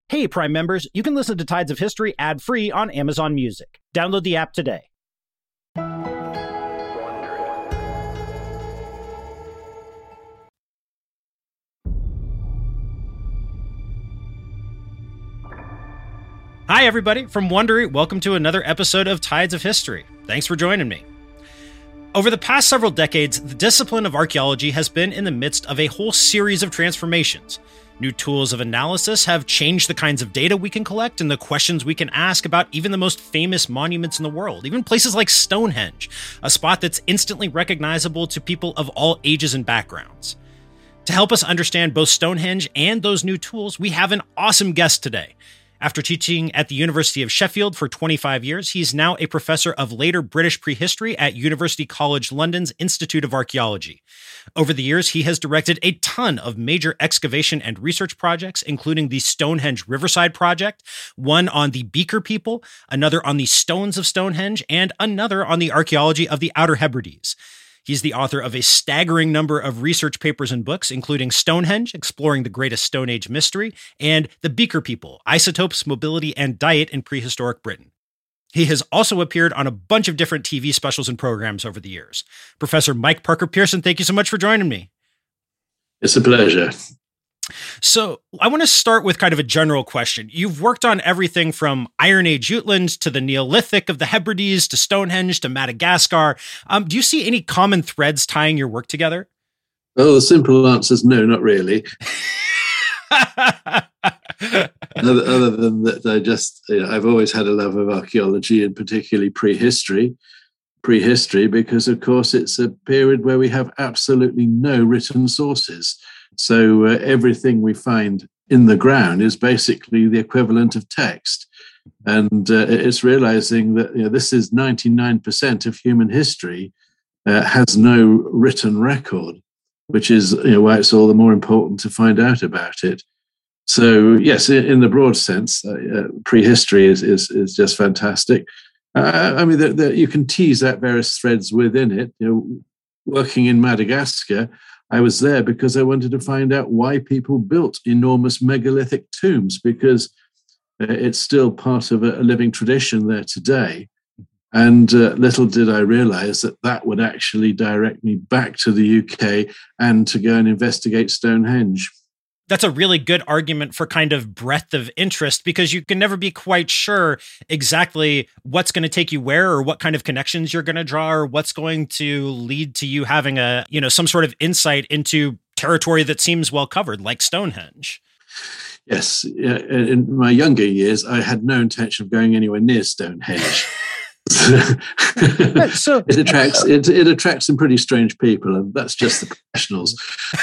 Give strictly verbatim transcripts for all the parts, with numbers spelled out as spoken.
Hey, Prime members, you can listen to Tides of History ad-free on Amazon Music. Download the app today. Hi, everybody. From Wondery, welcome to another episode of Tides of History. Thanks for joining me. Over the past several decades, the discipline of archaeology has been in the midst of a whole series of transformations. New tools of analysis have changed the kinds of data we can collect and the questions we can ask about even the most famous monuments in the world, even places like Stonehenge, a spot that's instantly recognizable to people of all ages and backgrounds. To help us understand both Stonehenge and those new tools, we have an awesome guest today. After teaching at the University of Sheffield for twenty-five years, he's now a professor of later British prehistory at University College London's Institute of Archaeology. Over the years, he has directed a ton of major excavation and research projects, including the Stonehenge Riverside Project, one on the Beaker people, another on the stones of Stonehenge, and another on the archaeology of the Outer Hebrides. He's the author of a staggering number of research papers and books, including Stonehenge, Exploring the Greatest Stone Age Mystery, and The Beaker People, Isotopes, Mobility, and Diet in Prehistoric Britain. He has also appeared on a bunch of different T V specials and programs over the years. Professor Mike Parker Pearson, thank you so much for joining me. It's a pleasure. So I want to start with kind of a general question. You've worked on everything from Iron Age Jutland to the Neolithic of the Hebrides to Stonehenge to Madagascar. Um, do you see any common threads tying your work together? Oh, the simple answer is no, not really. other, other than that, I just, you know, I've always had a love of archaeology and particularly prehistory. Prehistory, because of course it's a period where we have absolutely no written sources. So uh, everything we find in the ground is basically the equivalent of text. And uh, it's realizing that, you know, this is ninety-nine percent of human history uh, has no written record, which is, you know, why it's all the more important to find out about it. So yes, in the broad sense, uh, prehistory is, is is just fantastic. Uh, I mean, the, the, you can tease out various threads within it. You know, working in Madagascar, I was there because I wanted to find out why people built enormous megalithic tombs, because it's still part of a living tradition there today. And uh, little did I realize that that would actually direct me back to the U K and to go and investigate Stonehenge. That's a really good argument for kind of breadth of interest, because you can never be quite sure exactly what's going to take you where, or what kind of connections you're going to draw, or what's going to lead to you having a, you know, some sort of insight into territory that seems well covered, like Stonehenge. Yes. In my younger years, I had no intention of going anywhere near Stonehenge. so it attracts it, it attracts some pretty strange people, and that's just the professionals.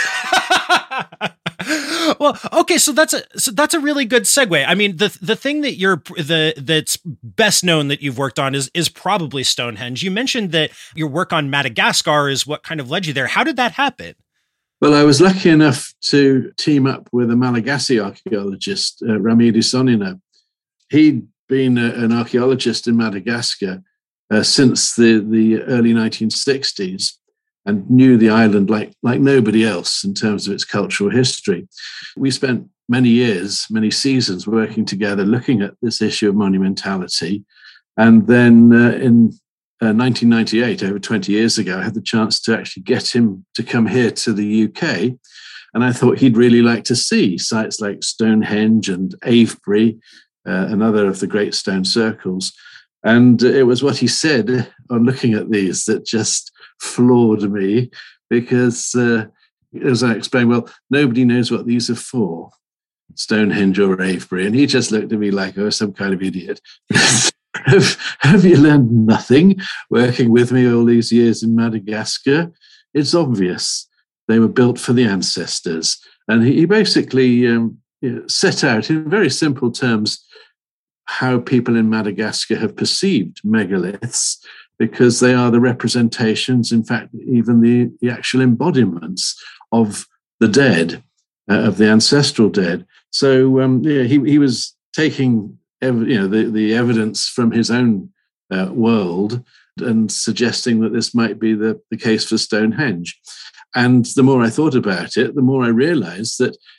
Well, okay, so that's a so that's a really good segue. I mean, the the thing that you're the that's best known that you've worked on is is probably Stonehenge. You mentioned that your work on Madagascar is what kind of led you there. How did that happen? Well, I was lucky enough to team up with a Malagasy archaeologist, uh, Ramidi Sonina. He'd been a, an archaeologist in Madagascar uh, since the the early nineteen sixties. And knew the island like, like nobody else in terms of its cultural history. We spent many years, many seasons working together looking at this issue of monumentality. And then uh, in uh, nineteen ninety-eight, over twenty years ago, I had the chance to actually get him to come here to the U K. And I thought he'd really like to see sites like Stonehenge and Avebury, uh, another of the great stone circles. And it was what he said on looking at these that just floored me, because uh, as I explained, well, nobody knows what these are for, Stonehenge or Avebury. And he just looked at me like I was some kind of idiot. have, have you learned nothing working with me all these years in Madagascar? It's obvious. They were built for the ancestors. And he, he basically um, you know, set out in very simple terms how people in Madagascar have perceived megaliths, because they are the representations, in fact, even the, the actual embodiments of the dead, uh, of the ancestral dead. So um, yeah, he he was taking ev- you know the, the evidence from his own uh, world and suggesting that this might be the, the case for Stonehenge. And the more I thought about it, the more I realized that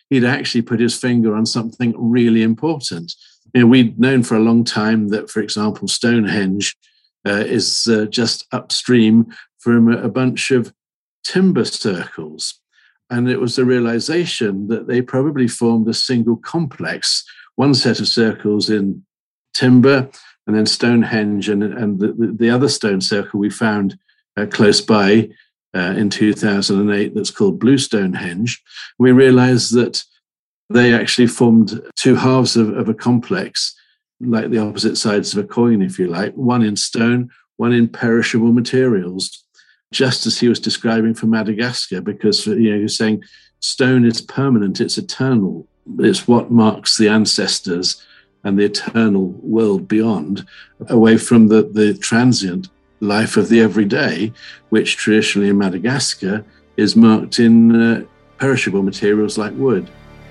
he'd actually put his finger on something really important. You know, we'd known for a long time that, for example, Stonehenge uh, is uh, just upstream from a, a bunch of timber circles. And it was the realization that they probably formed a single complex, one set of circles in timber, and then Stonehenge, and, and the, the other stone circle we found uh, close by uh, in two thousand eight that's called Blue Stonehenge. We realized that they actually formed two halves of, of a complex, like the opposite sides of a coin, if you like, one in stone, one in perishable materials, just as he was describing for Madagascar, because, you know, he was saying stone is permanent, it's eternal. It's what marks the ancestors and the eternal world beyond, away from the, the transient life of the everyday, which traditionally in Madagascar is marked in uh, perishable materials like wood.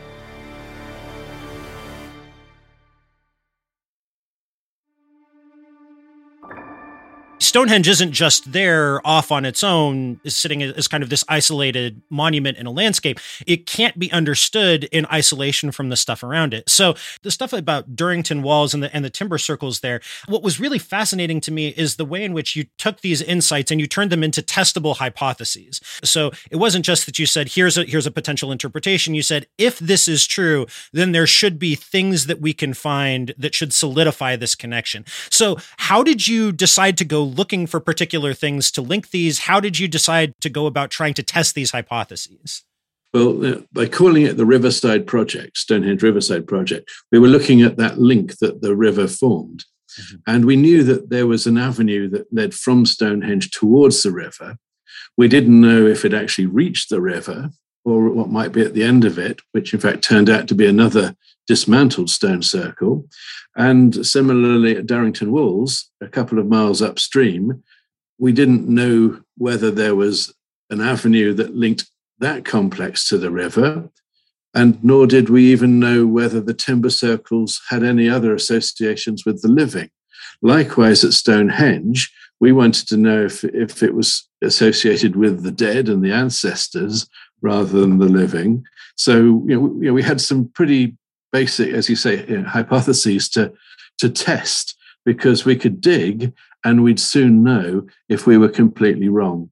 Stonehenge isn't just there off on its own, is sitting as kind of this isolated monument in a landscape. It can't be understood in isolation from the stuff around it. So the stuff about Durrington Walls and the, and the timber circles there, what was really fascinating to me is the way in which you took these insights and you turned them into testable hypotheses. So it wasn't just that you said, here's a, here's a potential interpretation. You said, if this is true, then there should be things that we can find that should solidify this connection. So how did you decide to go look looking for particular things to link these? How did you decide to go about trying to test these hypotheses? Well, uh, by calling it the Riverside Project, Stonehenge Riverside Project, we were looking at that link that the river formed. Mm-hmm. And we knew that there was an avenue that led from Stonehenge towards the river. We didn't know if it actually reached the river or what might be at the end of it, which in fact turned out to be another dismantled stone circle. And similarly at Durrington Walls, a couple of miles upstream, we didn't know whether there was an avenue that linked that complex to the river, and nor did we even know whether the timber circles had any other associations with the living. Likewise at Stonehenge, we wanted to know if, if it was associated with the dead and the ancestors rather than the living. So, you know, we, you know, we had some pretty basic, as you say, you know, hypotheses to, to test, because we could dig and we'd soon know if we were completely wrong.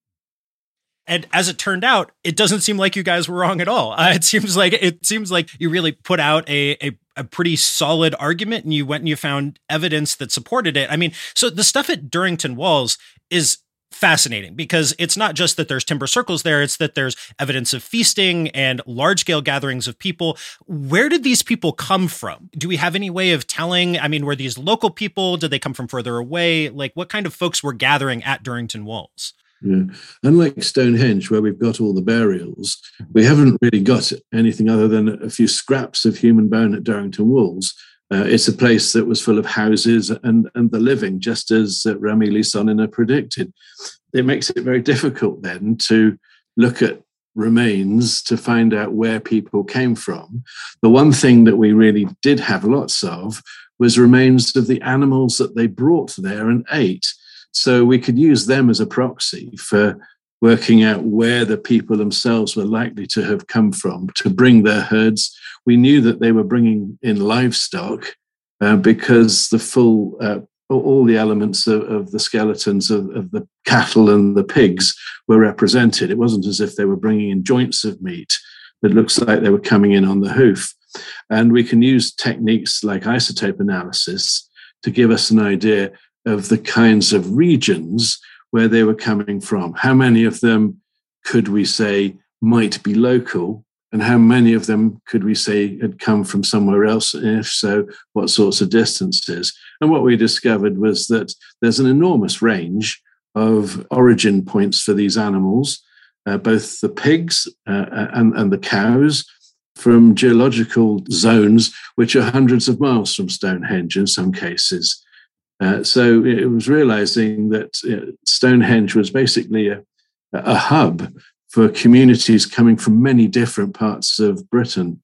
And as it turned out, it doesn't seem like you guys were wrong at all. Uh, it seems like it seems like you really put out a, a a pretty solid argument, and you went and you found evidence that supported it. I mean, so the stuff at Durrington Walls is fascinating, because it's not just that there's timber circles there, it's that there's evidence of feasting and large-scale gatherings of people. Where did these people come from? Do we have any way of telling? I mean, were these local people? Did they come from further away? Like, what kind of folks were gathering at Durrington Walls? Yeah. Unlike Stonehenge, where we've got all the burials, we haven't really got anything other than a few scraps of human bone at Durrington Walls. Uh, it's a place that was full of houses and, and the living, just as uh, Ramili Sonnina predicted. It makes it very difficult then to look at remains to find out where people came from. The one thing that we really did have lots of was remains of the animals that they brought there and ate. So we could use them as a proxy for working out where the people themselves were likely to have come from to bring their herds. We knew that they were bringing in livestock uh, because the full, uh, all the elements of, of the skeletons of, of the cattle and the pigs were represented. It wasn't as if they were bringing in joints of meat. It looks like they were coming in on the hoof. And we can use techniques like isotope analysis to give us an idea of the kinds of regions where they were coming from. How many of them could we say might be local, and how many of them could we say had come from somewhere else? And if so, what sorts of distances? And what we discovered was that there's an enormous range of origin points for these animals, uh, both the pigs uh, and, and the cows, from geological zones which are hundreds of miles from Stonehenge in some cases. Uh, so it was realizing that uh, Stonehenge was basically a, a hub for communities coming from many different parts of Britain.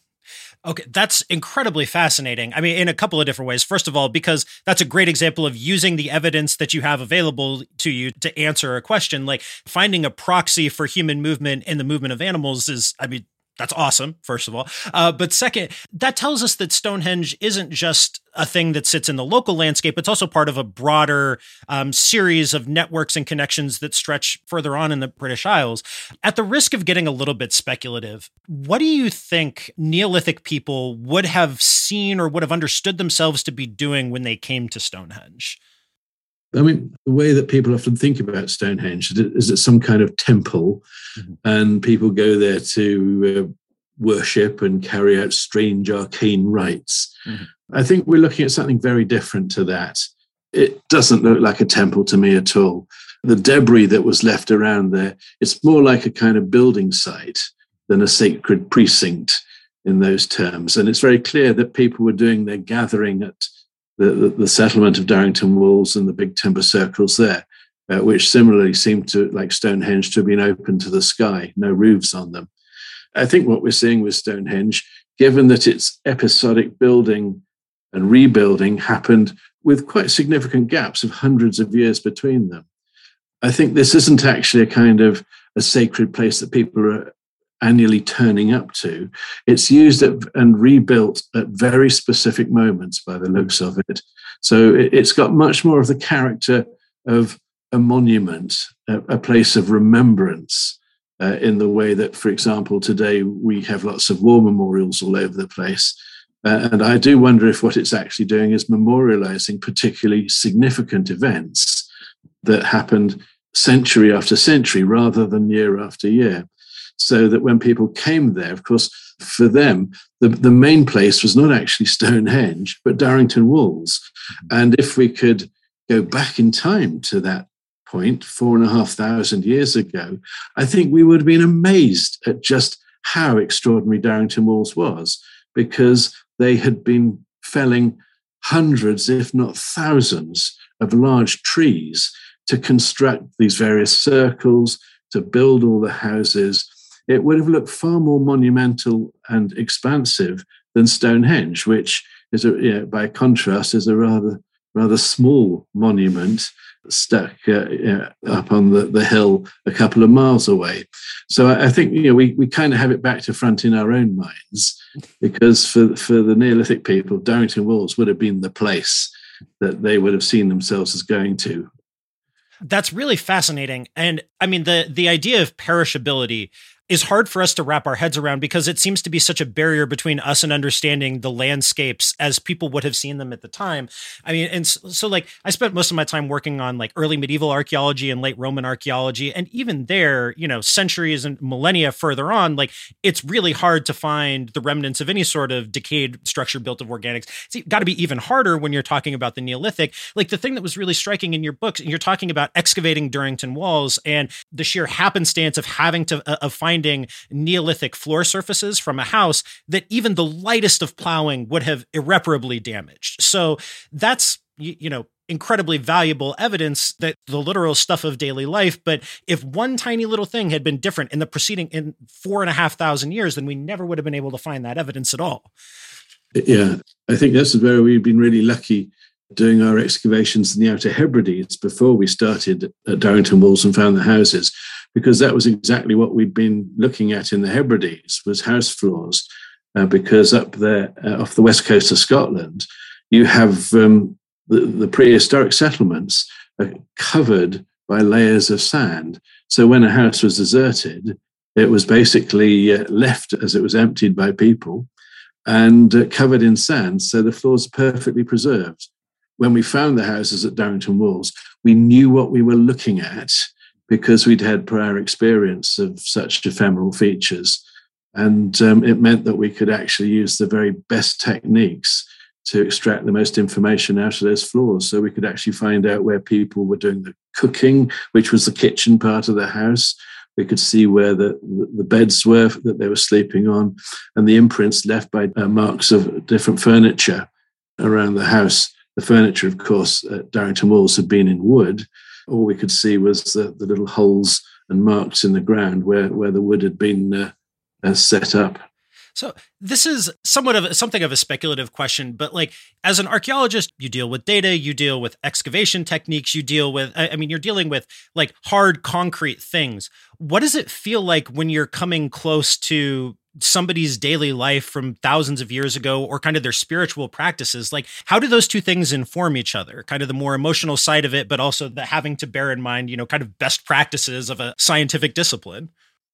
Okay, that's incredibly fascinating. I mean, in a couple of different ways. First of all, because that's a great example of using the evidence that you have available to you to answer a question. Like, finding a proxy for human movement in the movement of animals is, I mean, That's awesome, first of all. Uh, but second, that tells us that Stonehenge isn't just a thing that sits in the local landscape. It's also part of a broader um, series of networks and connections that stretch further on in the British Isles. At the risk of getting a little bit speculative, what do you think Neolithic people would have seen or would have understood themselves to be doing when they came to Stonehenge? I mean, the way that people often think about Stonehenge is it's some kind of temple, mm-hmm. and people go there to uh, worship and carry out strange arcane rites. Mm-hmm. I think we're looking at something very different to that. It doesn't look like a temple to me at all. The debris that was left around there, it's more like a kind of building site than a sacred precinct in those terms. And it's very clear that people were doing their gathering at The, the, the settlement of Darrington Walls and the big timber circles there, uh, which similarly seemed to, like Stonehenge, to have been open to the sky, no roofs on them. I think what we're seeing with Stonehenge, given that its episodic building and rebuilding happened with quite significant gaps of hundreds of years between them, I think this isn't actually a kind of a sacred place that people are annually turning up to. It's used at, and rebuilt at very specific moments by the looks of it. So it, it's got much more of the character of a monument, a, a place of remembrance, uh, in the way that, for example, today we have lots of war memorials all over the place. Uh, and I do wonder if what it's actually doing is memorializing particularly significant events that happened century after century rather than year after year. So that when people came there, of course, for them, the, the main place was not actually Stonehenge, but Darrington Walls. And if we could go back in time to that point, four and a half thousand years ago, I think we would have been amazed at just how extraordinary Darrington Walls was, because they had been felling hundreds, if not thousands, of large trees to construct these various circles, to build all the houses. It would have looked far more monumental and expansive than Stonehenge, which is, a, you know, by contrast, is a rather rather small monument stuck uh, you know, up on the, the hill a couple of miles away. So I, I think you know we, we kind of have it back to front in our own minds, because for, for the Neolithic people, Darrington Walls would have been the place that they would have seen themselves as going to. That's really fascinating. And I mean, the the idea of perishability is hard for us to wrap our heads around, because it seems to be such a barrier between us and understanding the landscapes as people would have seen them at the time. I mean, and so, so like I spent most of my time working on like early medieval archaeology and late Roman archaeology. And even there, you know, centuries and millennia further on, like it's really hard to find the remnants of any sort of decayed structure built of organics. It's got to be even harder when you're talking about the Neolithic. Like the thing that was really striking in your books, and you're talking about excavating Darrington Walls and the sheer happenstance of having to, uh, of finding Neolithic floor surfaces from a house that even the lightest of plowing would have irreparably damaged. So that's, you, you know, incredibly valuable evidence that the literal stuff of daily life. But if one tiny little thing had been different in the preceding in four and a half thousand years, then we never would have been able to find that evidence at all. Yeah, I think that's where we've been really lucky doing our excavations in the Outer Hebrides before we started at Darrington Walls and found the houses, because that was exactly what we'd been looking at in the Hebrides, was house floors, uh, because up there uh, off the west coast of Scotland, you have um, the, the prehistoric settlements are covered by layers of sand. So when a house was deserted, it was basically uh, left as it was emptied by people and uh, covered in sand, so the floors are perfectly preserved. When we found the houses at Darrington Walls, we knew what we were looking at because we'd had prior experience of such ephemeral features. And um, it meant that we could actually use the very best techniques to extract the most information out of those floors. So we could actually find out where people were doing the cooking, which was the kitchen part of the house. We could see where the, the beds were that they were sleeping on, and the imprints left by uh, marks of different furniture around the house. The furniture, of course, at Darrington Walls had been in wood. All we could see was the, the little holes and marks in the ground where, where the wood had been uh, uh, set up. So this is somewhat of a, something of a speculative question, but like as an archaeologist, you deal with data, you deal with excavation techniques, you deal with, I mean, you're dealing with like hard concrete things. What does it feel like when you're coming close to somebody's daily life from thousands of years ago or kind of their spiritual practices. Like, how do those two things inform each other? Kind of the more emotional side of it, but also the having to bear in mind, you know, kind of best practices of a scientific discipline.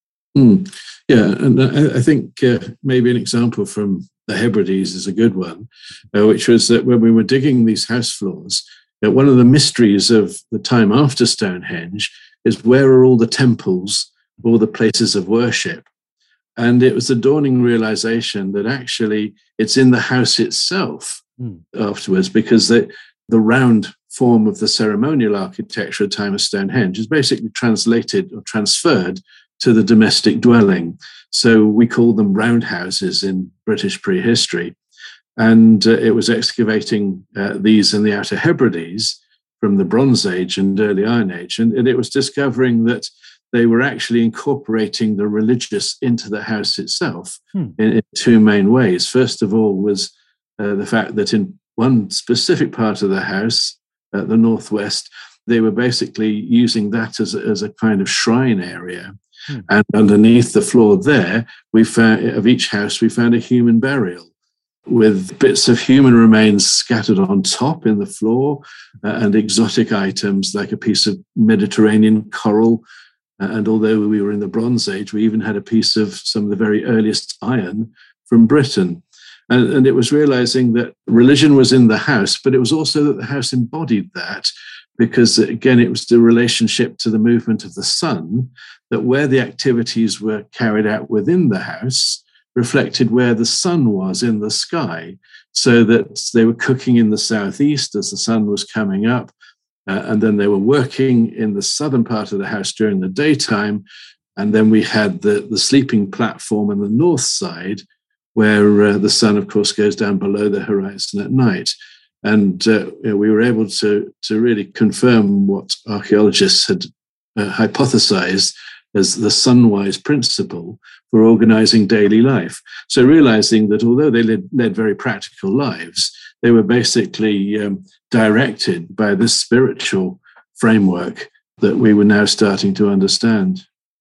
Mm. Yeah, and I, I think uh, maybe an example from the Hebrides is a good one, uh, which was that when we were digging these house floors, uh, one of the mysteries of the time after Stonehenge is where are all the temples, all the places of worship? And it was the dawning realization that actually it's in the house itself mm. afterwards, because the, the round form of the ceremonial architecture at the time of Stonehenge is basically translated or transferred to the domestic dwelling. So we call them roundhouses in British prehistory. And uh, it was excavating uh, these in the Outer Hebrides from the Bronze Age and early Iron Age. And, and it was discovering that they were actually incorporating the religious into the house itself hmm. in, in two main ways. First of all was uh, the fact that in one specific part of the house, uh, the northwest, they were basically using that as, as a kind of shrine area. Hmm. And underneath the floor there, we found, of each house, we found a human burial with bits of human remains scattered on top in the floor uh, and exotic items like a piece of Mediterranean coral. Uh, and although we were in the Bronze Age, we even had a piece of some of the very earliest iron from Britain. And, and it was realizing that religion was in the house, but it was also that the house embodied that, because, again, it was the relationship to the movement of the sun, that where the activities were carried out within the house reflected where the sun was in the sky, so that they were cooking in the southeast as the sun was coming up, uh, and then they were working in the southern part of the house during the daytime, and then we had the, the sleeping platform on the north side, where uh, the sun, of course, goes down below the horizon at night. And uh, we were able to, to really confirm what archaeologists had uh, hypothesized as the sunwise principle for organizing daily life. So realizing that although they led, led very practical lives, they were basically um, directed by this spiritual framework that we were now starting to understand.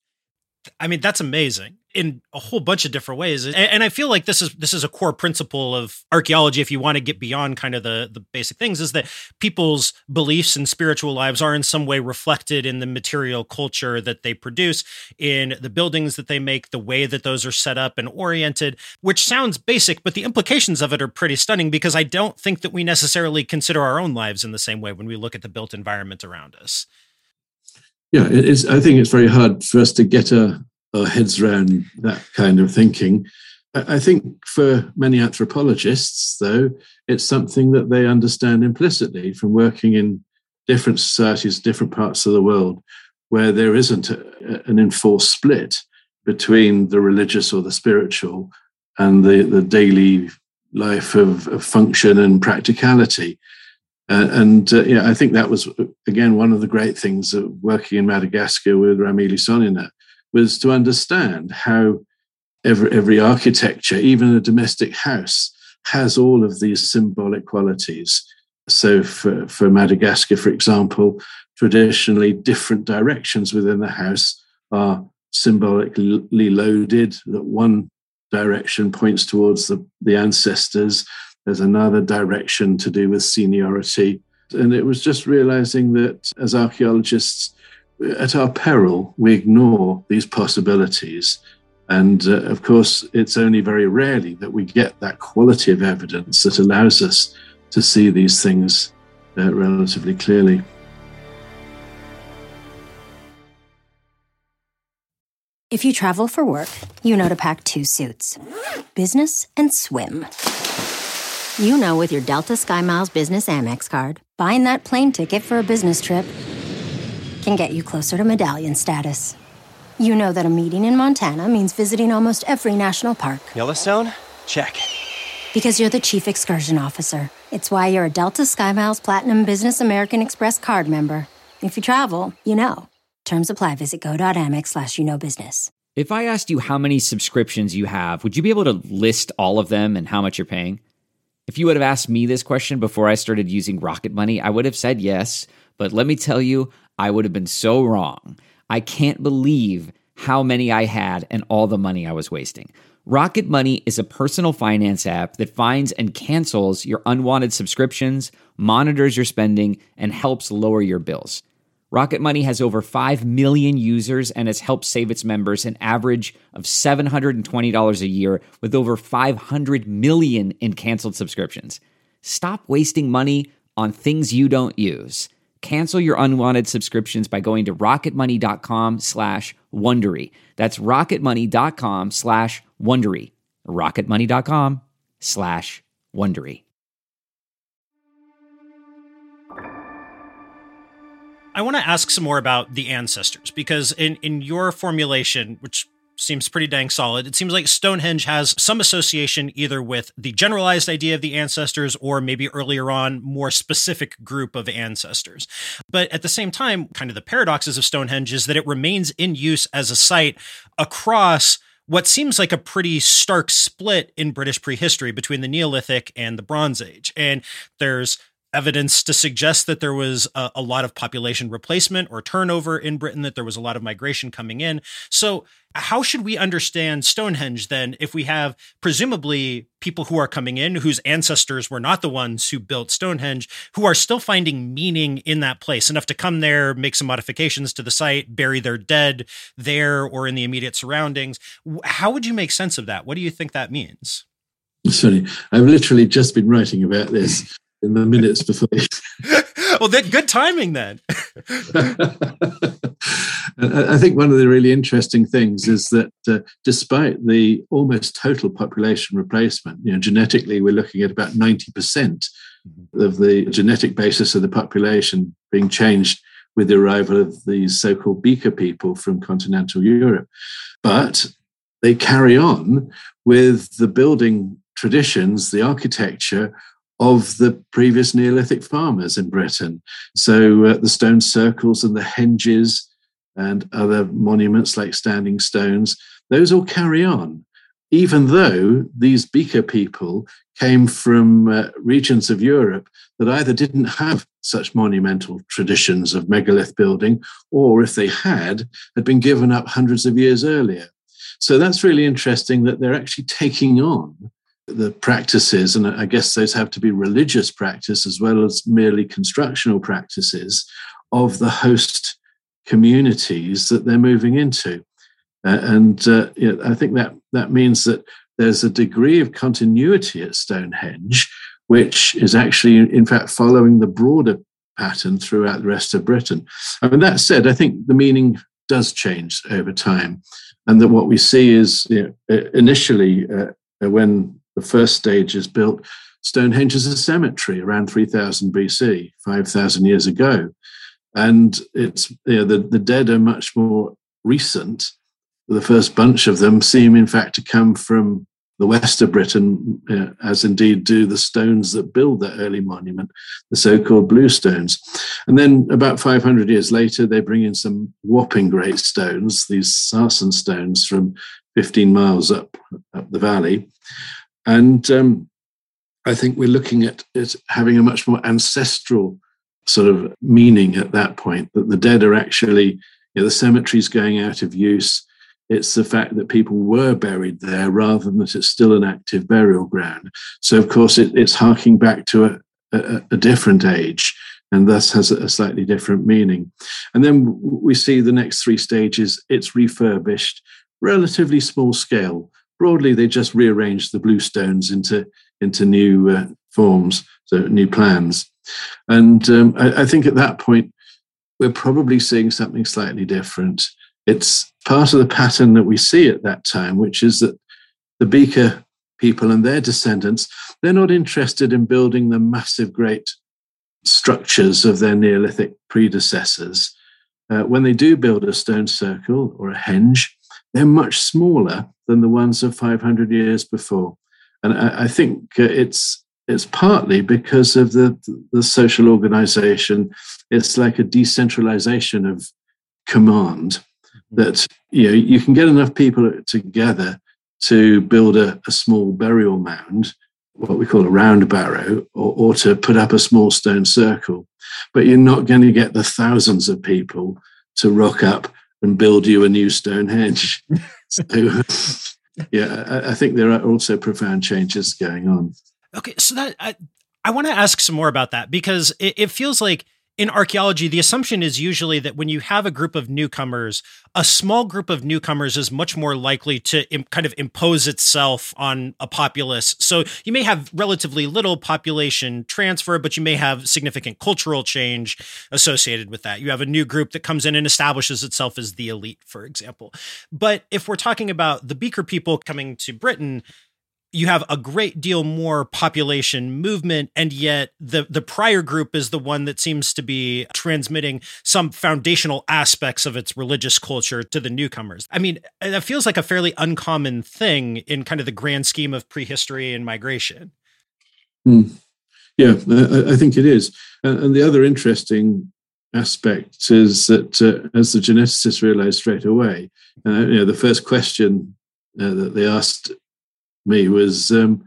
I mean, that's amazing in a whole bunch of different ways. And, and I feel like this is this is a core principle of archaeology, if you want to get beyond kind of the, the basic things, is that people's beliefs and spiritual lives are in some way reflected in the material culture that they produce, in the buildings that they make, the way that those are set up and oriented, which sounds basic, but the implications of it are pretty stunning, because I don't think that we necessarily consider our own lives in the same way when we look at the built environment around us. Yeah, it is. I think it's very hard for us to get a our heads around that kind of thinking. I think for many anthropologists, though, it's something that they understand implicitly from working in different societies, different parts of the world, where there isn't a, an enforced split between the religious or the spiritual and the, the daily life of, of function and practicality. Uh, and uh, yeah, I think that was, again, one of the great things of working in Madagascar with Ramili Sonina, was to understand how every, every architecture, even a domestic house, has all of these symbolic qualities. So for, for Madagascar, for example, traditionally different directions within the house are symbolically loaded. That one direction points towards the, the ancestors. There's another direction to do with seniority. And it was just realizing that as archaeologists, at our peril, we ignore these possibilities. And uh, of course, it's only very rarely that we get that quality of evidence that allows us to see these things uh, relatively clearly. If you travel for work, you know to pack two suits, business and swim. You know, with your Delta SkyMiles Business Amex card, buying that plane ticket for a business trip can get you closer to medallion status. You know that a meeting in Montana means visiting almost every national park. Yellowstone? Check. Because you're the chief excursion officer. It's why you're a Delta SkyMiles Platinum Business American Express card member. If you travel, you know. Terms apply. Visit go.amex slash you know business. If I asked you how many subscriptions you have, would you be able to list all of them and how much you're paying? If you would have asked me this question before I started using Rocket Money, I would have said yes. But let me tell you, I would have been so wrong. I can't believe how many I had and all the money I was wasting. Rocket Money is a personal finance app that finds and cancels your unwanted subscriptions, monitors your spending, and helps lower your bills. Rocket Money has over five million users and has helped save its members an average of seven hundred twenty dollars a year with over five hundred million in canceled subscriptions. Stop wasting money on things you don't use. Cancel your unwanted subscriptions by going to rocketmoney.com slash Wondery. That's rocketmoney.com slash Wondery. rocketmoney.com slash Wondery. I want to ask some more about the ancestors, because in, in your formulation, which seems pretty dang solid, it seems like Stonehenge has some association either with the generalized idea of the ancestors or maybe earlier on more specific group of ancestors. But at the same time, kind of the paradoxes of Stonehenge is that it remains in use as a site across what seems like a pretty stark split in British prehistory between the Neolithic and the Bronze Age. And there's evidence to suggest that there was a, a lot of population replacement or turnover in Britain, that there was a lot of migration coming in. So how should we understand Stonehenge then if we have presumably people who are coming in whose ancestors were not the ones who built Stonehenge, who are still finding meaning in that place, enough to come there, make some modifications to the site, bury their dead there or in the immediate surroundings? How would you make sense of that? What do you think that means? Sorry, I've literally just been writing about this in the minutes before. Well, then good timing then. I think one of the really interesting things is that uh, despite the almost total population replacement, you know, genetically we're looking at about ninety percent of the genetic basis of the population being changed with the arrival of these so-called Beaker people from continental Europe. But they carry on with the building traditions, the architecture of the previous Neolithic farmers in Britain. So uh, the stone circles and the henges and other monuments like standing stones, those all carry on, even though these Beaker people came from uh, regions of Europe that either didn't have such monumental traditions of megalith building, or if they had, had been given up hundreds of years earlier. So that's really interesting that they're actually taking on the practices, and I guess those have to be religious practice as well as merely constructional practices of the host communities that they're moving into. Uh, and uh, you know, I think that that means that there's a degree of continuity at Stonehenge, which is actually, in fact, following the broader pattern throughout the rest of Britain. I mean, that said, I think the meaning does change over time, and that what we see is, you know, initially uh, when the first stage is built, Stonehenge is a cemetery around three thousand B C, five thousand years ago. And it's, you know, the, the dead are much more recent. The first bunch of them seem, in fact, to come from the west of Britain, uh, as indeed do the stones that build that early monument, the so-called blue stones. And then about five hundred years later, they bring in some whopping great stones, these sarsen stones from fifteen miles up, up the valley. And um, I think we're looking at it having a much more ancestral sort of meaning at that point, that the dead are actually, you know, the cemetery's going out of use. It's the fact that people were buried there rather than that it's still an active burial ground. So, of course, it, it's harking back to a, a, a different age, and thus has a slightly different meaning. And then we see the next three stages, it's refurbished, relatively small scale. Broadly, they just rearranged the blue stones into, into new uh, forms, so new plans. And um, I, I think at that point, we're probably seeing something slightly different. It's part of the pattern that we see at that time, which is that the Beaker people and their descendants, they're not interested in building the massive, great structures of their Neolithic predecessors. Uh, when they do build a stone circle or a henge, they're much smaller than the ones of five hundred years before. And I, I think uh, it's it's partly because of the, the social organization. It's like a decentralization of command, that, you know, you can get enough people together to build a, a small burial mound, what we call a round barrow, or, or to put up a small stone circle. But you're not going to get the thousands of people to rock up and build you a new Stonehenge. So yeah, I, I think there are also profound changes going on. Okay, so that I, I want to ask some more about that, because it, it feels like in archaeology, the assumption is usually that when you have a group of newcomers, a small group of newcomers is much more likely to im- kind of impose itself on a populace. So you may have relatively little population transfer, but you may have significant cultural change associated with that. You have a new group that comes in and establishes itself as the elite, for example. But if we're talking about the Beaker people coming to Britain, you have a great deal more population movement, and yet the, the prior group is the one that seems to be transmitting some foundational aspects of its religious culture to the newcomers. I mean, that feels like a fairly uncommon thing in kind of the grand scheme of prehistory and migration. Mm. Yeah, I, I think it is. And the other interesting aspect is that, uh, as the geneticists realized straight away, uh, you know, the first question uh, that they asked me was, um,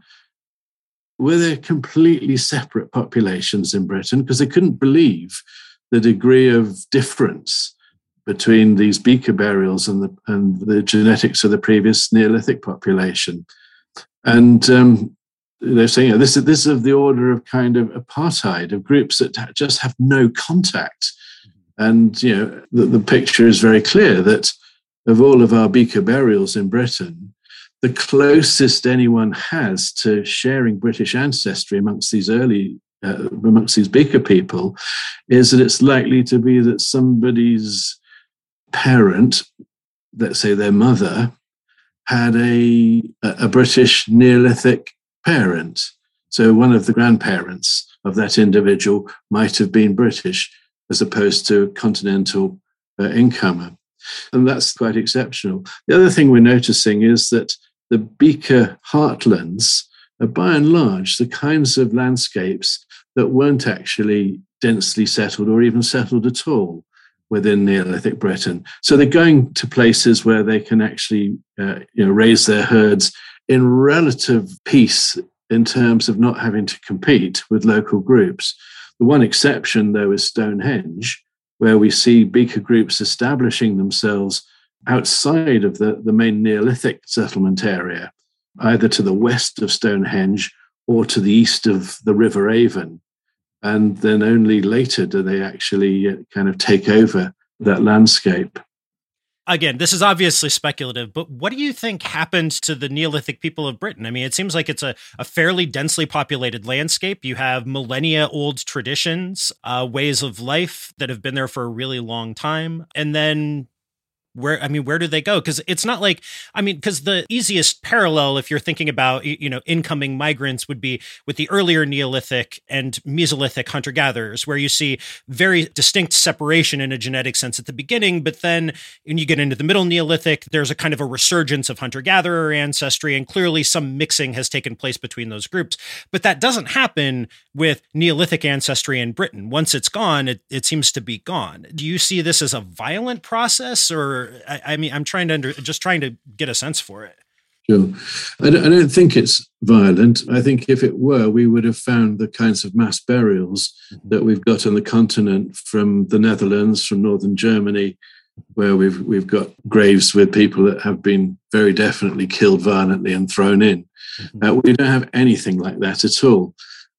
were there completely separate populations in Britain? Because they couldn't believe the degree of difference between these Beaker burials and the and the genetics of the previous Neolithic population. And um, they're saying, you know, this, this is of the order of kind of apartheid, of groups that just have no contact. And, you know, the, the picture is very clear that of all of our Beaker burials in Britain, the closest anyone has to sharing British ancestry amongst these early, uh, amongst these Beaker people, is that it's likely to be that somebody's parent, let's say their mother, had a, a British Neolithic parent. So one of the grandparents of that individual might have been British as opposed to a continental uh, incomer. And that's quite exceptional. The other thing we're noticing is that the Beaker heartlands are by and large the kinds of landscapes that weren't actually densely settled or even settled at all within Neolithic Britain. So they're going to places where they can actually uh, you know, raise their herds in relative peace in terms of not having to compete with local groups. The one exception, though, is Stonehenge, where we see Beaker groups establishing themselves outside of the, the main Neolithic settlement area, either to the west of Stonehenge or to the east of the River Avon. And then only later do they actually kind of take over that landscape. Again, this is obviously speculative, but what do you think happened to the Neolithic people of Britain? I mean, it seems like it's a, a fairly densely populated landscape. You have millennia-old traditions, uh, ways of life that have been there for a really long time. And then where, I mean, where do they go? Because it's not like, I mean, because the easiest parallel, if you're thinking about, you know, incoming migrants, would be with the earlier Neolithic and Mesolithic hunter-gatherers, where you see very distinct separation in a genetic sense at the beginning. But then when you get into the middle Neolithic, there's a kind of a resurgence of hunter-gatherer ancestry, and clearly some mixing has taken place between those groups. But that doesn't happen with Neolithic ancestry in Britain. Once it's gone, it, it seems to be gone. Do you see this as a violent process, or I, I mean, I'm trying to under, just trying to get a sense for it. Sure. I don't, I don't think it's violent. I think if it were, we would have found the kinds of mass burials that we've got on the continent from the Netherlands, from northern Germany, where we've we've got graves with people that have been very definitely killed violently and thrown in. Mm-hmm. Uh, we don't have anything like that at all.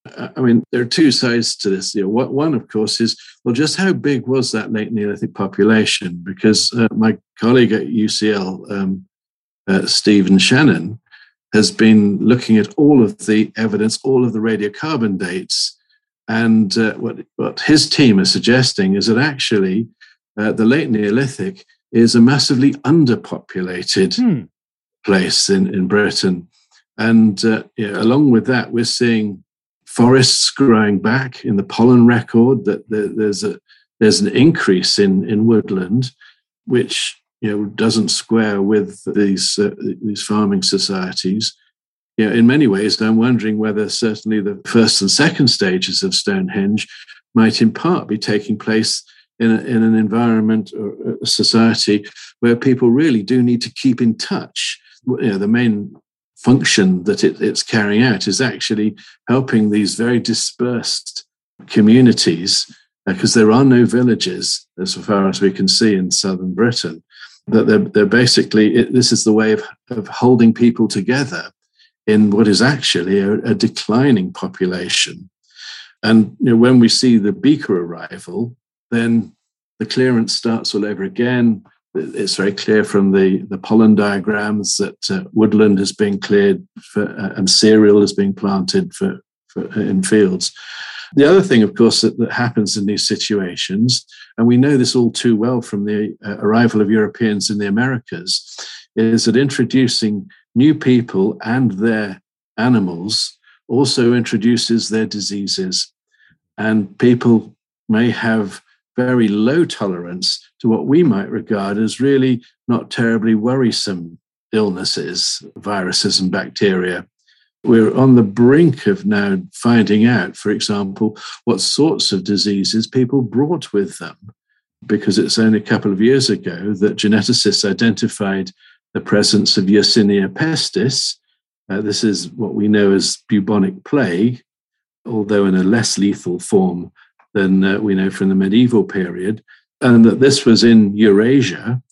I mean, there are two sides to this. You know, one, of course, is, well, just how big was that late Neolithic population? Because uh, my colleague at U C L, um, uh, Stephen Shannon, has been looking at all of the evidence, all of the radiocarbon dates. And uh, what, what his team is suggesting is that actually uh, the late Neolithic is a massively underpopulated hmm. place in, in Britain. And uh, yeah, along with that, we're seeing forests growing back in the pollen record, that there's a there's an increase in, in woodland, which you know doesn't square with these uh, these farming societies. You know, in many ways, I'm wondering whether certainly the first and second stages of Stonehenge might in part be taking place in, a, in an environment or a society where people really do need to keep in touch. You know, the main function that it, it's carrying out is actually helping these very dispersed communities, because uh, there are no villages as far as we can see in southern Britain. that they're, they're basically, it, this is the way of, of holding people together in what is actually a, a declining population. And you know, when we see the beaker arrival, then the clearance starts all over again. It's very clear from the, the pollen diagrams that uh, woodland is being cleared for, uh, and cereal is being planted for, for uh, in fields. The other thing, of course, that, that happens in these situations, and we know this all too well from the uh, arrival of Europeans in the Americas, is that introducing new people and their animals also introduces their diseases. And people may have very low tolerance to what we might regard as really not terribly worrisome illnesses, viruses and bacteria. We're on the brink of now finding out, for example, what sorts of diseases people brought with them, because it's only a couple of years ago that geneticists identified the presence of Yersinia pestis. Uh, this is what we know as bubonic plague, although in a less lethal form than uh, we know from the medieval period, and that this was in Eurasia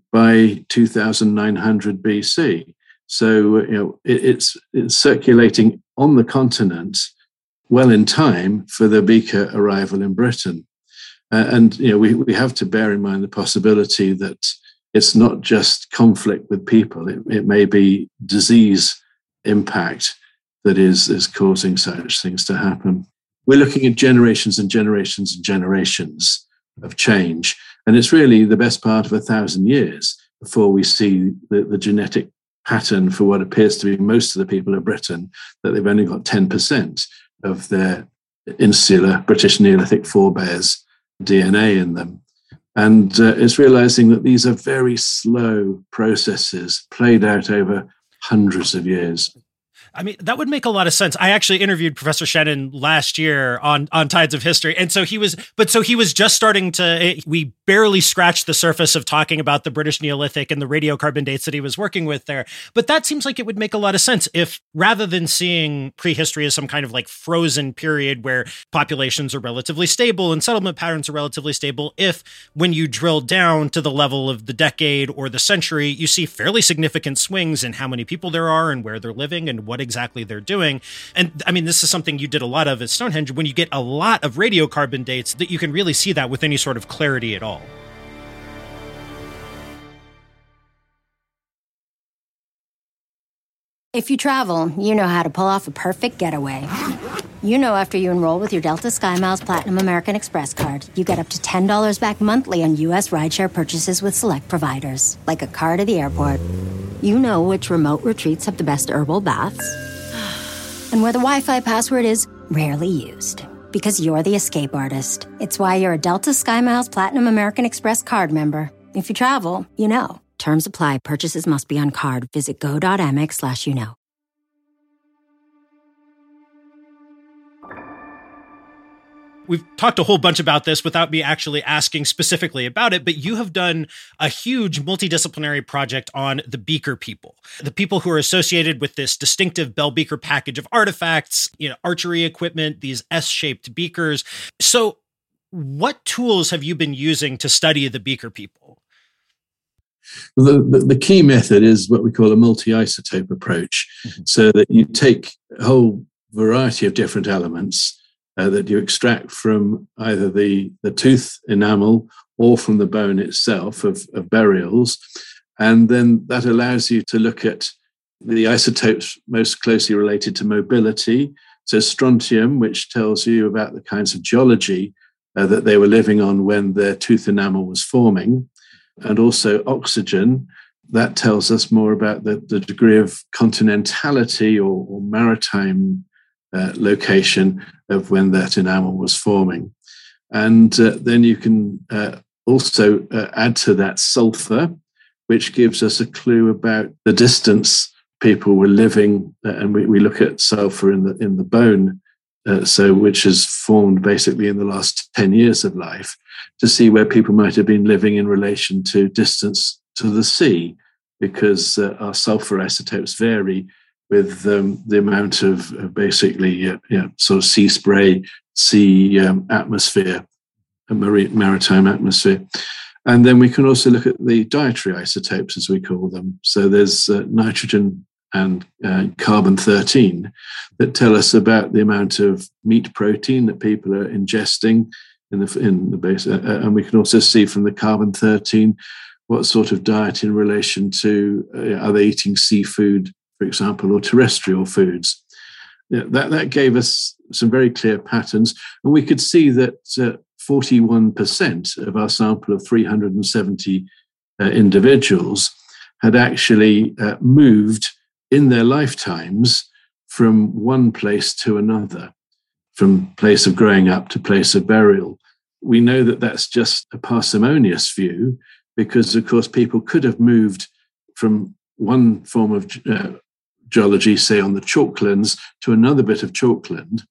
by two thousand nine hundred B C. So you know, it, it's, it's circulating on the continent well in time for the beaker arrival in Britain. Uh, and you know, we, we have to bear in mind the possibility that it's not just conflict with people. It, it may be disease impact that is, is causing such things to happen. We're looking at generations and generations and generations of change. And it's really the best part of a thousand years before we see the, the genetic pattern for what appears to be most of the people of Britain, that they've only got ten percent of their insular British Neolithic forebears D N A in them. And uh, it's realizing that these are very slow processes played out over hundreds of years. I mean, that would make a lot of sense. I actually interviewed Professor Shannon last year on, on Tides of History. And so he was, but so he was just starting to, we barely scratched the surface of talking about the British Neolithic and the radiocarbon dates that he was working with there. But that seems like it would make a lot of sense if, rather than seeing prehistory as some kind of like frozen period where populations are relatively stable and settlement patterns are relatively stable, if when you drill down to the level of the decade or the century, you see fairly significant swings in how many people there are and where they're living and what exactly they're doing. And I mean, this is something you did a lot of at Stonehenge, when you get a lot of radiocarbon dates that you can really see that with any sort of clarity at all. If you travel, you know how to pull off a perfect getaway. You know after you enroll with your Delta SkyMiles Platinum American Express card, you get up to ten dollars back monthly on U S rideshare purchases with select providers, like a car to the airport. You know which remote retreats have the best herbal baths, and where the Wi-Fi password is rarely used, because you're the escape artist. It's why you're a Delta SkyMiles Platinum American Express card member. If you travel, you know. Terms apply. Purchases must be on card. Visit go.amex slash you know. We've talked a whole bunch about this without me actually asking specifically about it, but you have done a huge multidisciplinary project on the beaker people, the people who are associated with this distinctive bell beaker package of artifacts, you know, archery equipment, these S-shaped beakers. So what tools have you been using to study the beaker people? The, the, the key method is what we call a multi-isotope approach, mm-hmm. so that you take a whole variety of different elements Uh, that you extract from either the, the tooth enamel or from the bone itself of, of burials. And then that allows you to look at the isotopes most closely related to mobility. So strontium, which tells you about the kinds of geology uh, that they were living on when their tooth enamel was forming. And also oxygen, that tells us more about the, the degree of continentality or, or maritime Uh, location of when that enamel was forming. And uh, then you can uh, also uh, add to that sulfur, which gives us a clue about the distance people were living. Uh, and we, we look at sulfur in the in the bone, uh, so which is formed basically in the last ten years of life, to see where people might have been living in relation to distance to the sea, because uh, our sulfur isotopes vary with um, the amount of uh, basically uh, you know, sort of sea spray, sea um, atmosphere, a marine, maritime atmosphere. And then we can also look at the dietary isotopes, as we call them. So there's uh, nitrogen and uh, carbon thirteen that tell us about the amount of meat protein that people are ingesting in the in the base. Uh, and we can also see from the carbon thirteen what sort of diet in relation to uh, are they eating seafood, for example, or terrestrial foods. Yeah, that, that gave us some very clear patterns. And we could see that uh, forty-one percent of our sample of three hundred seventy uh, individuals had actually uh, moved in their lifetimes from one place to another, from place of growing up to place of burial. We know that that's just a parsimonious view because, of course, people could have moved from one form of uh, geology, say on the chalklands, to another bit of chalkland,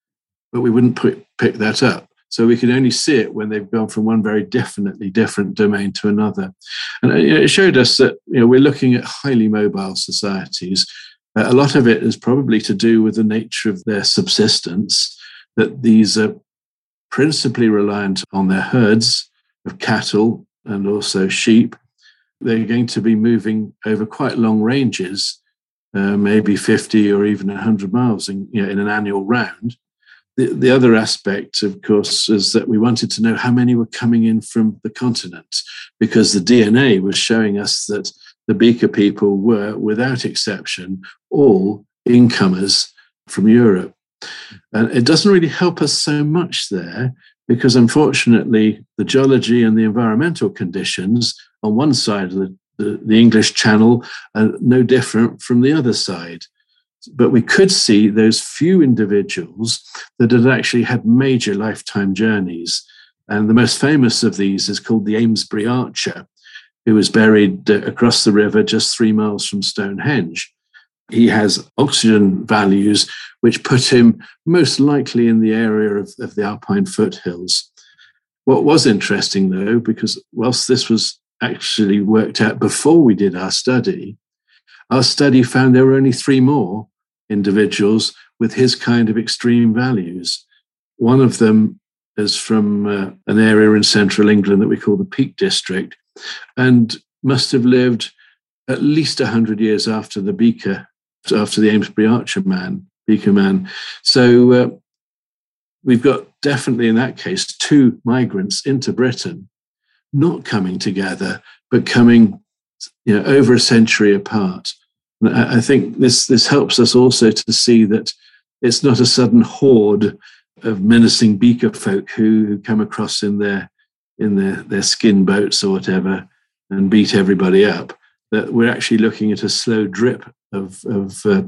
but we wouldn't put, pick that up. So we can only see it when they've gone from one very definitely different domain to another. And it showed us that, you know, we're looking at highly mobile societies. Uh, a lot of it is probably to do with the nature of their subsistence, that these are principally reliant on their herds of cattle and also sheep. They're going to be moving over quite long ranges, uh, maybe fifty or even one hundred miles in, you know, in an annual round. The, the other aspect, of course, is that we wanted to know how many were coming in from the continent, because the D N A was showing us that the Beaker people were, without exception, all incomers from Europe. And it doesn't really help us so much there, because unfortunately, the geology and the environmental conditions on one side of the, the, the English Channel are no different from the other side. But we could see those few individuals that had actually had major lifetime journeys. And the most famous of these is called the Amesbury Archer, who was buried uh, across the river just three miles from Stonehenge. He has oxygen values which put him most likely in the area of, of the Alpine foothills. What was interesting, though, because whilst this was actually worked out before we did our study, our study found there were only three more individuals with his kind of extreme values. One of them is from uh, an area in central England that we call the Peak District, and must have lived at least one hundred years after the Beaker, after the Amesbury Archer man, Beaker man. So uh, we've got definitely in that case two migrants into Britain, not coming together, but coming, you know, over a century apart. And I think this this helps us also to see that it's not a sudden horde of menacing Beaker folk who, who come across in their in their, their skin boats or whatever and beat everybody up. That we're actually looking at a slow drip of of, uh,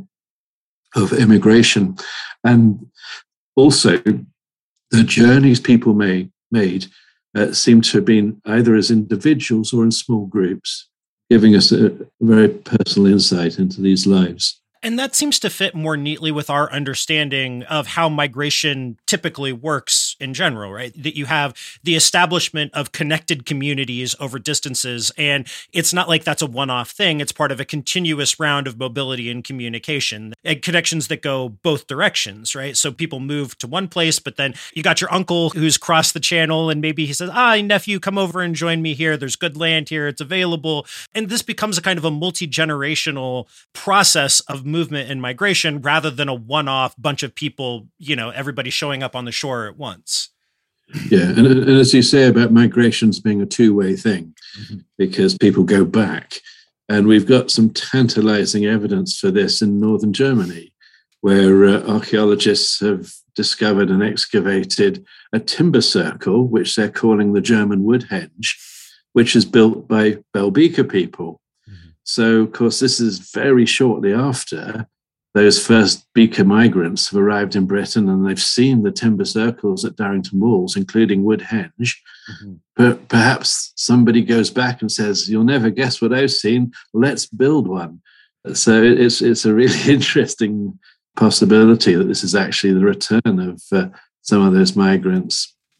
of immigration, and also the journeys people made made uh, seem to have been either as individuals or in small groups, giving us a very personal insight into these lives. And that seems to fit more neatly with our understanding of how migration typically works in general, right? That you have the establishment of connected communities over distances, and it's not like that's a one-off thing. It's part of a continuous round of mobility and communication, and connections that go both directions, right? So people move to one place, but then you got your uncle who's crossed the channel, and maybe he says, ah, nephew, come over and join me here. There's good land here. It's available. And this becomes a kind of a multi-generational process of movement and migration rather than a one-off bunch of people, you know, everybody showing up on the shore at once. Yeah. And, and as you say about migrations being a two-way thing, mm-hmm. because people go back. And we've got some tantalizing evidence for this in northern Germany, where uh, archaeologists have discovered and excavated a timber circle, which they're calling the German Woodhenge, which is built by Bell Beaker people. Mm-hmm. So, of course, this is very shortly after those first Beaker migrants have arrived in Britain, and they've seen the timber circles at Darrington Walls, including Woodhenge. Mm-hmm. But perhaps somebody goes back and says, you'll never guess what I've seen, let's build one. So it's it's a really interesting possibility that this is actually the return of uh, some of those migrants.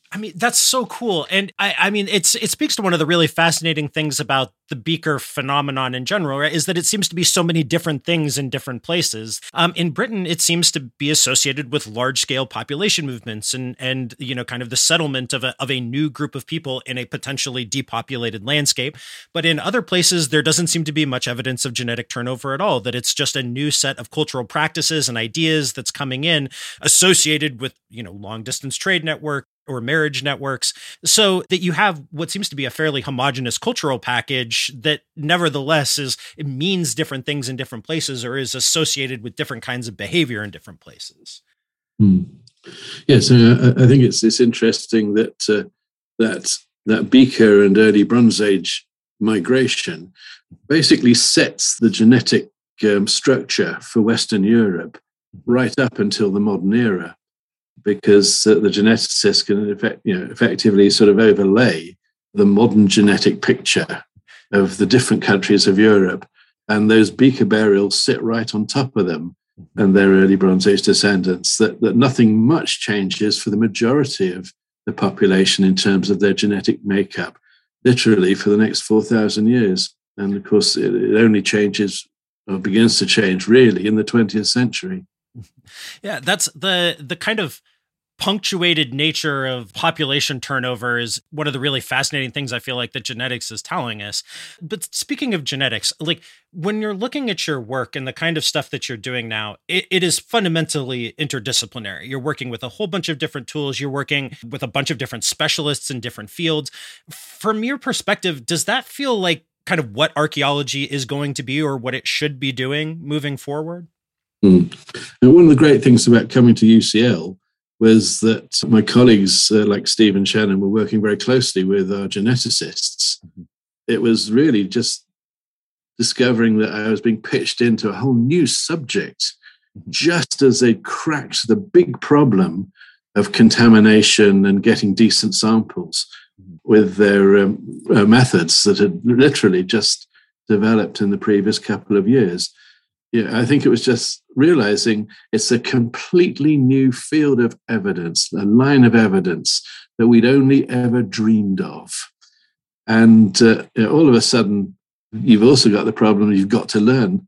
I mean, that's so cool. And I, I mean, it's it speaks to one of the really fascinating things about the Beaker phenomenon in general, right? Is that it seems to be so many different things in different places. Um, in Britain, it seems to be associated with large scale population movements and, and, you know, kind of the settlement of a, of a new group of people in a potentially depopulated landscape. But in other places, there doesn't seem to be much evidence of genetic turnover at all, that it's just a new set of cultural practices and ideas that's coming in associated with, you know, long distance trade network or marriage networks, so that you have what seems to be a fairly homogenous cultural package that nevertheless is, it means different things in different places or is associated with different kinds of behavior in different places. Hmm. Yeah, so I, I think it's it's interesting that uh, that that Beaker and early Bronze Age migration basically sets the genetic um, structure for Western Europe right up until the modern era, because uh, the geneticists can effect, you know, effectively sort of overlay the modern genetic picture of the different countries of Europe, and those Beaker burials sit right on top of them and their early Bronze Age descendants, that, that nothing much changes for the majority of the population in terms of their genetic makeup, literally for the next four thousand years. And of course, it, it only changes or begins to change really in the twentieth century. Yeah, that's the the kind of punctuated nature of population turnover is one of the really fascinating things I feel like that genetics is telling us. But speaking of genetics, like when you're looking at your work and the kind of stuff that you're doing now, it, it is fundamentally interdisciplinary. You're working with a whole bunch of different tools. You're working with a bunch of different specialists in different fields. From your perspective, does that feel like kind of what archaeology is going to be or what it should be doing moving forward? Mm. And one of the great things about coming to U C L was that my colleagues uh, like Stephen Shannon were working very closely with our geneticists. Mm-hmm. It was really just discovering that I was being pitched into a whole new subject, mm-hmm. just as they cracked the big problem of contamination and getting decent samples mm-hmm. with their um, uh, methods that had literally just developed in the previous couple of years. Yeah, I think it was just realizing it's a completely new field of evidence, a line of evidence that we'd only ever dreamed of. And uh, you know, all of a sudden, you've also got the problem you've got to learn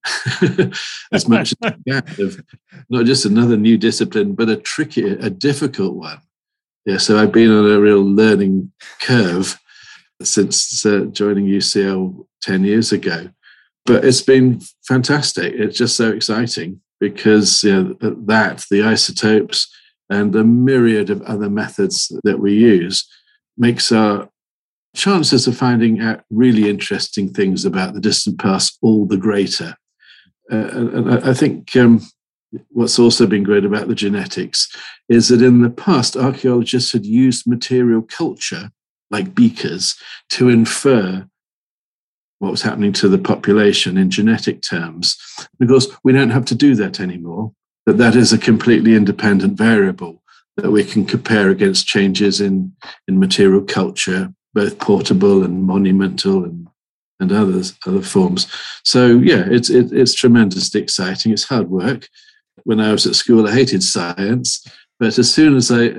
as much as you can of not just another new discipline, but a tricky, a difficult one. Yeah, so I've been on a real learning curve since uh, joining U C L ten years ago. But it's been fantastic. It's just so exciting because you know, that, the isotopes, and a myriad of other methods that we use makes our chances of finding out really interesting things about the distant past all the greater. Uh, and I think um, what's also been great about the genetics is that in the past, archaeologists had used material culture, like beakers, to infer what was happening to the population in genetic terms. Because we don't have to do that anymore, that that is a completely independent variable that we can compare against changes in, in material culture, both portable and monumental and, and others, other forms. So yeah, it's, it, it's tremendously exciting. It's hard work. When I was at school, I hated science, but as soon as I,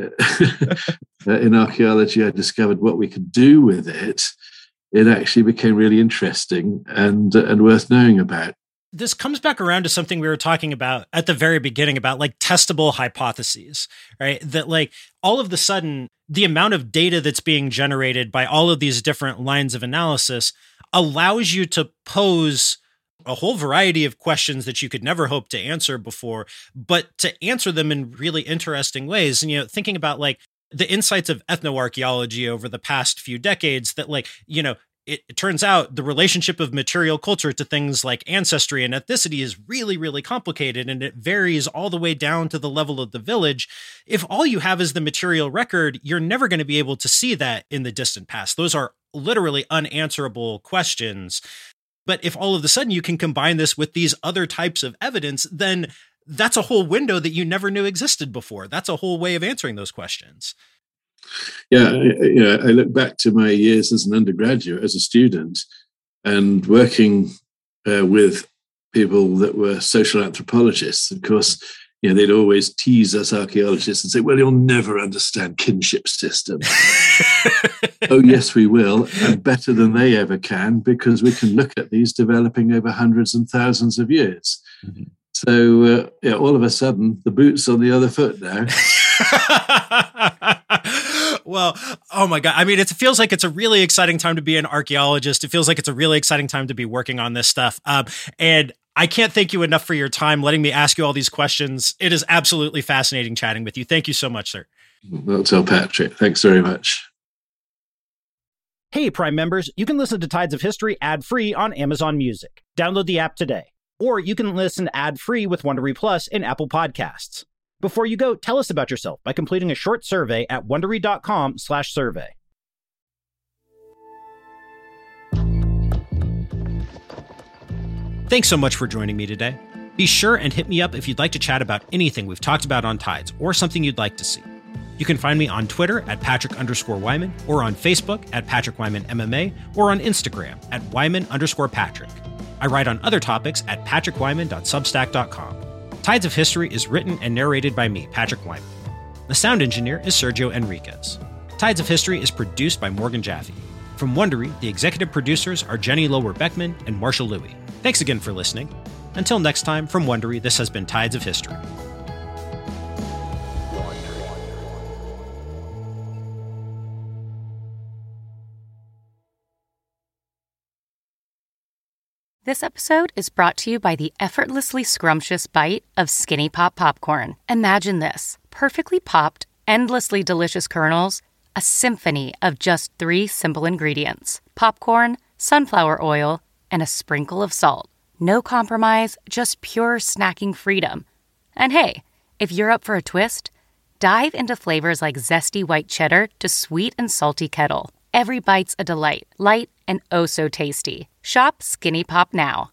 in archaeology, I discovered what we could do with it, it actually became really interesting and uh, and worth knowing about. This comes back around to something we were talking about at the very beginning about like testable hypotheses, right? That like all of the sudden, the amount of data that's being generated by all of these different lines of analysis allows you to pose a whole variety of questions that you could never hope to answer before, but to answer them in really interesting ways. And, you know, thinking about like the insights of ethnoarchaeology over the past few decades that like, you know, it, it turns out the relationship of material culture to things like ancestry and ethnicity is really, really complicated, and it varies all the way down to the level of the village. If all you have is the material record, you're never going to be able to see that in the distant past. Those are literally unanswerable questions. But if all of a sudden you can combine this with these other types of evidence, then that's a whole window that you never knew existed before. That's a whole way of answering those questions. Yeah, you know, I look back to my years as an undergraduate, as a student, and working uh, with people that were social anthropologists. Of course, you know, they'd always tease us archaeologists and say, well, you'll never understand kinship systems. Oh, yes, we will, and better than they ever can, because we can look at these developing over hundreds and thousands of years. Mm-hmm. So, uh, yeah, all of a sudden, the boot's on the other foot now. Well, oh my God. I mean, it feels like it's a really exciting time to be an archaeologist. It feels like it's a really exciting time to be working on this stuff. Um, and I can't thank you enough for your time, letting me ask you all these questions. It is absolutely fascinating chatting with you. Thank you so much, sir. Well, tell Patrick. Thanks very much. Hey, Prime members, you can listen to Tides of History ad-free on Amazon Music. Download the app today. Or you can listen ad-free with Wondery Plus in Apple Podcasts. Before you go, tell us about yourself by completing a short survey at Wondery.com slash survey. Thanks so much for joining me today. Be sure and hit me up if you'd like to chat about anything we've talked about on Tides or something you'd like to see. You can find me on Twitter at Patrick underscore Wyman, or on Facebook at Patrick Wyman M M A, or on Instagram at Wyman underscore Patrick. I write on other topics at patrick wyman dot substack dot com. Tides of History is written and narrated by me, Patrick Wyman. The sound engineer is Sergio Enriquez. Tides of History is produced by Morgan Jaffe. From Wondery, the executive producers are Jenny Lower-Beckman and Marshall Louie. Thanks again for listening. Until next time, from Wondery, this has been Tides of History. This episode is brought to you by the effortlessly scrumptious bite of Skinny Pop popcorn. Imagine this: perfectly popped, endlessly delicious kernels, a symphony of just three simple ingredients: popcorn, sunflower oil, and a sprinkle of salt. No compromise, just pure snacking freedom. And hey, if you're up for a twist, dive into flavors like zesty white cheddar to sweet and salty kettle. Every bite's a delight, light and oh so tasty. Shop Skinny Pop now.